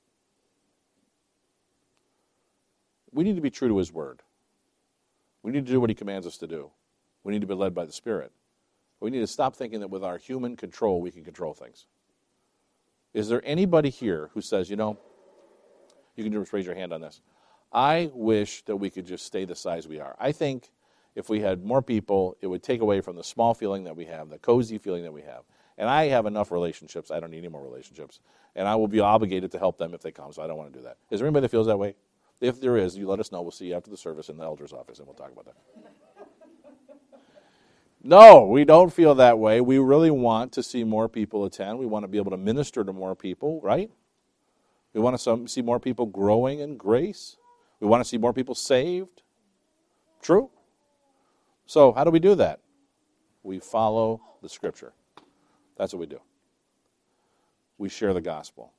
We need to be true to His Word. We need to do what He commands us to do. We need to be led by the Spirit. We need to stop thinking that with our human control we can control things. Is there anybody here who says, you know, you can just raise your hand on this, I wish that we could just stay the size we are. I think if we had more people, it would take away from the small feeling that we have, the cozy feeling that we have. And I have enough relationships. I don't need any more relationships. And I will be obligated to help them if they come, so I don't want to do that. Is there anybody that feels that way? If there is, you let us know. We'll see you after the service in the elder's office, and we'll talk about that. No, we don't feel that way. We really want to see more people attend. We want to be able to minister to more people, right? We want to see more people growing in grace. We want to see more people saved. True? So how do we do that? We follow the Scripture. That's what we do. We share the gospel.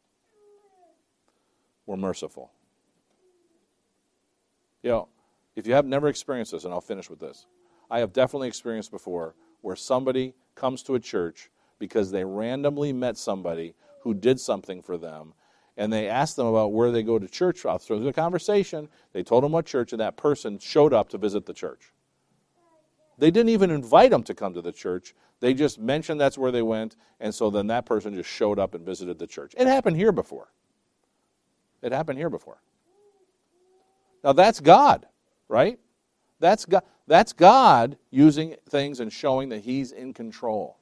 We're merciful. You know, if you have never experienced this, and I'll finish with this, I have definitely experienced before where somebody comes to a church because they randomly met somebody who did something for them, and they asked them about where they go to church. Through the conversation, they told them what church, and that person showed up to visit the church. They didn't even invite them to come to the church. They just mentioned that's where they went, and so then that person just showed up and visited the church. It happened here before. It happened here before. Now that's God, right? That's God. That's God using things and showing that He's in control.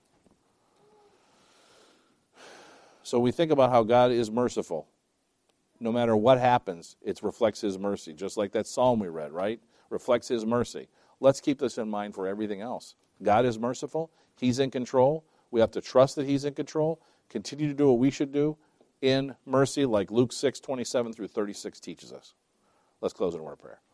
So we think about how God is merciful. No matter what happens, it reflects His mercy. Just like that psalm we read, right? Reflects His mercy. Let's keep this in mind for everything else. God is merciful. He's in control. We have to trust that He's in control. Continue to do what we should do in mercy, like Luke six, twenty-seven through thirty-six teaches us. Let's close in a word of prayer.